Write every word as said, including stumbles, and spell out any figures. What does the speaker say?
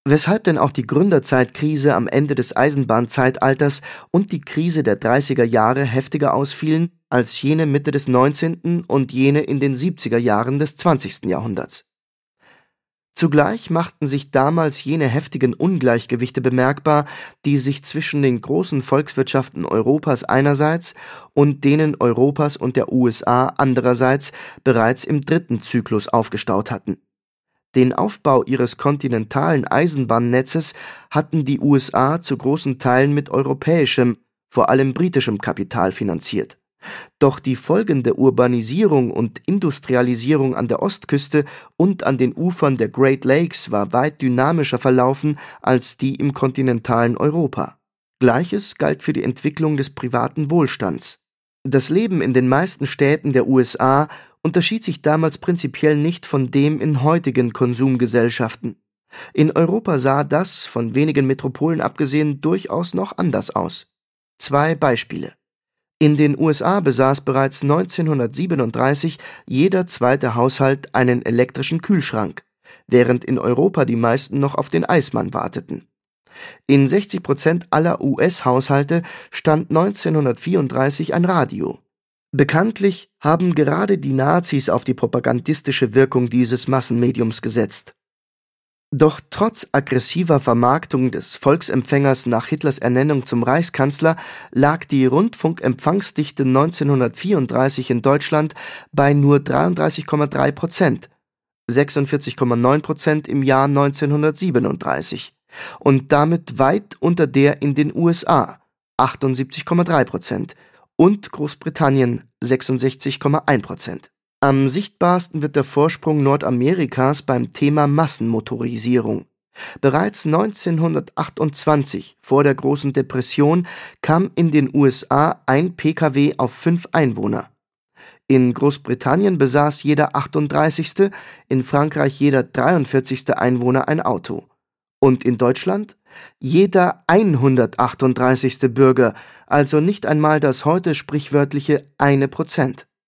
Weshalb denn auch die Gründerzeitkrise am Ende des Eisenbahnzeitalters und die Krise der dreißiger Jahre heftiger ausfielen als jene Mitte des neunzehnten und jene in den siebziger Jahren des zwanzigsten Jahrhunderts. Zugleich machten sich damals jene heftigen Ungleichgewichte bemerkbar, die sich zwischen den großen Volkswirtschaften Europas einerseits und denen Europas und der U S A andererseits bereits im dritten Zyklus aufgestaut hatten. Den Aufbau ihres kontinentalen Eisenbahnnetzes hatten die U S A zu großen Teilen mit europäischem, vor allem britischem Kapital finanziert. Doch die folgende Urbanisierung und Industrialisierung an der Ostküste und an den Ufern der Great Lakes war weit dynamischer verlaufen als die im kontinentalen Europa. Gleiches galt für die Entwicklung des privaten Wohlstands. Das Leben in den meisten Städten der U S A unterschied sich damals prinzipiell nicht von dem in heutigen Konsumgesellschaften. In Europa sah das, von wenigen Metropolen abgesehen, durchaus noch anders aus. Zwei Beispiele. In den U S A besaß bereits neunzehnhundertsiebenunddreißig jeder zweite Haushalt einen elektrischen Kühlschrank, während in Europa die meisten noch auf den Eismann warteten. In sechzig Prozent aller U S-Haushalte stand neunzehnhundertvierunddreißig ein Radio. Bekanntlich haben gerade die Nazis auf die propagandistische Wirkung dieses Massenmediums gesetzt. Doch trotz aggressiver Vermarktung des Volksempfängers nach Hitlers Ernennung zum Reichskanzler lag die Rundfunkempfangsdichte neunzehnhundertvierunddreißig in Deutschland bei nur dreiunddreißig Komma drei Prozent, sechsundvierzig Komma neun Prozent im Jahr neunzehnhundertsiebenunddreißig und damit weit unter der in den U S A, achtundsiebzig Komma drei Prozent, und Großbritannien, sechsundsechzig Komma eins Prozent. Am sichtbarsten wird der Vorsprung Nordamerikas beim Thema Massenmotorisierung. Bereits neunzehnhundertachtundzwanzig, vor der Großen Depression, kam in den U S A ein Pkw auf fünf Einwohner. In Großbritannien besaß jeder achtunddreißigste, in Frankreich jeder dreiundvierzigste Einwohner ein Auto. Und in Deutschland? Jeder hundertachtunddreißigste Bürger, also nicht einmal das heute sprichwörtliche eine Prozent.